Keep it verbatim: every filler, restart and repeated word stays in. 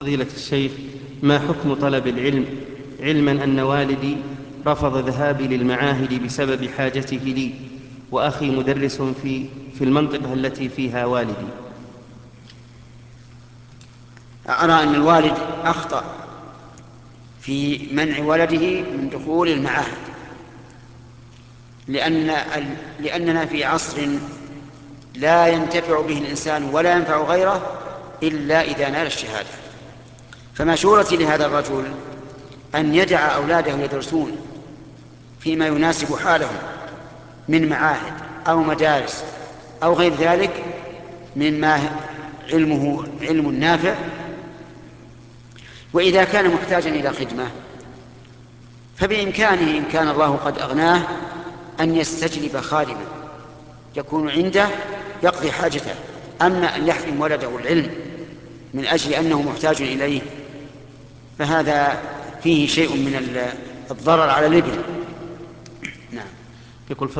فضيلة الشيخ، ما حكم طلب العلم، علما أن والدي رفض ذهابي للمعاهد بسبب حاجته لي، وأخي مدرس في, في المنطقة التي فيها والدي؟ أرى أن الوالد أخطأ في منع ولده من دخول المعاهد، لأن لأننا في عصر لا ينتفع به الإنسان ولا ينفع غيره إلا إذا نال الشهادة. فمشورتي لهذا الرجل أن يدع أولاده يدرسون فيما يناسب حالهم من معاهد أو مدارس أو غير ذلك مما علمه علم نافع. وإذا كان محتاجا إلى خدمة فبإمكانه إن كان الله قد أغناه أن يستجلب خادما يكون عنده يقضي حاجته. أما أن يحرم ولده العلم من أجل أنه محتاج إليه فهذا فيه شيء من الضرر على الابن. نعم. يقول